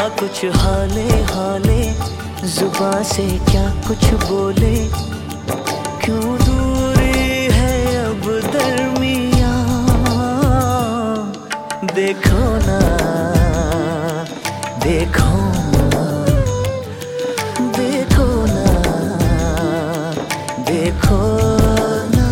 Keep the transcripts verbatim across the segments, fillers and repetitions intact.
कुछ हाले हाले, जुबां से क्या कुछ बोले, क्यों दूरी है अब दरमियां। देखो ना देखो ना देखो ना देखो ना।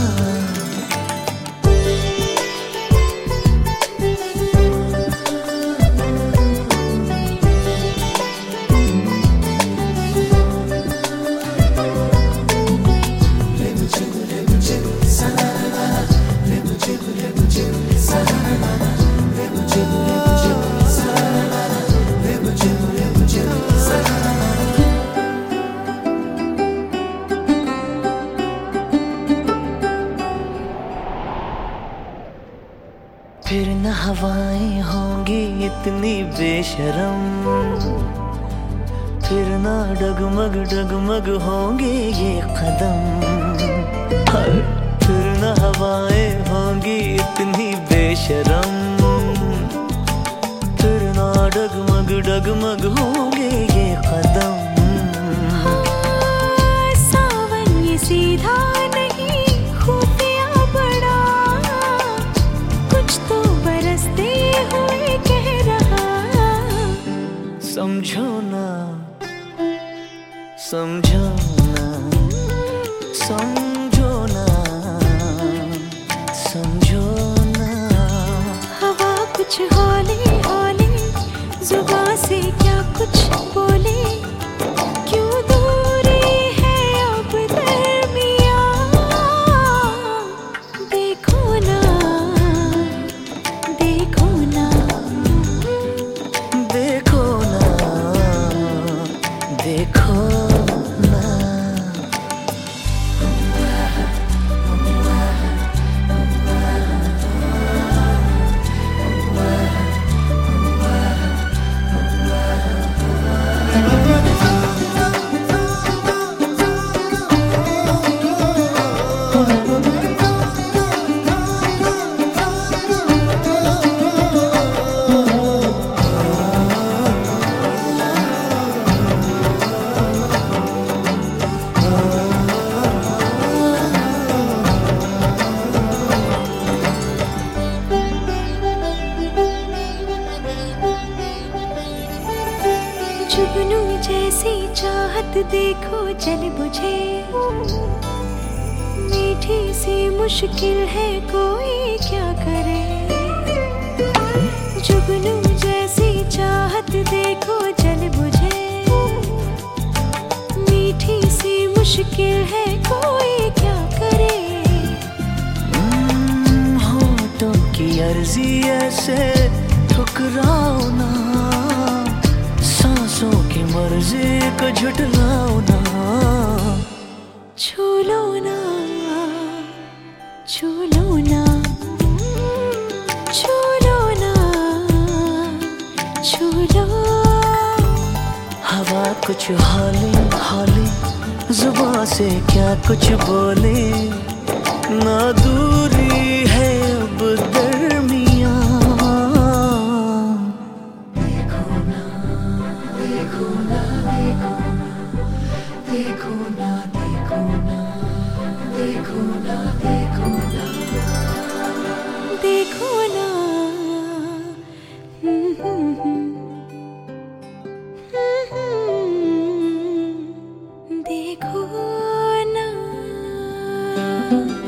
फिर न हवाएं होंगी इतनी बेशरम, फिर ना डगमग डगमग होंगे ये कदम। फिर न हवाएं होंगी इतनी बेशरम, फिर ना डगमग डगमग होंगे ये कदम। सावन ये सीधा नहीं, खुफिया बड़ा, कुछ तो बरसते हुए कह रहा। समझो ना समझो ना समझो ना समझो ना। हवा कुछ हौले हौले, जुबां से क्या कुछ बोले, क्यों दूरी है अब दरमियां। देखो ना देखो ना देखो ना देखो ना। जुगनू जैसी चाहत देखो जल बुझे, मीठी सी मुश्किल है कोई क्या करे। जुगनू जैसी चाहत देखो जल बुझे, मीठी सी मुश्किल है कोई क्या करे। होठों की अर्जी ऐसे ठुकराओ ना, सांसों की मर्जी को झुठलाओ ना। छू लो ना छू लो ना छू लो ना छू लो। हवा कुछ हौले हौले, जुबां से क्या कुछ बोले, ना दूरी है अब दरमियां। देखो ना देखो ना देखो ना देखो ना देखो ना देखो ना देखो ना। देखो ना हम्म, हम्म, हम्म, देखो ना।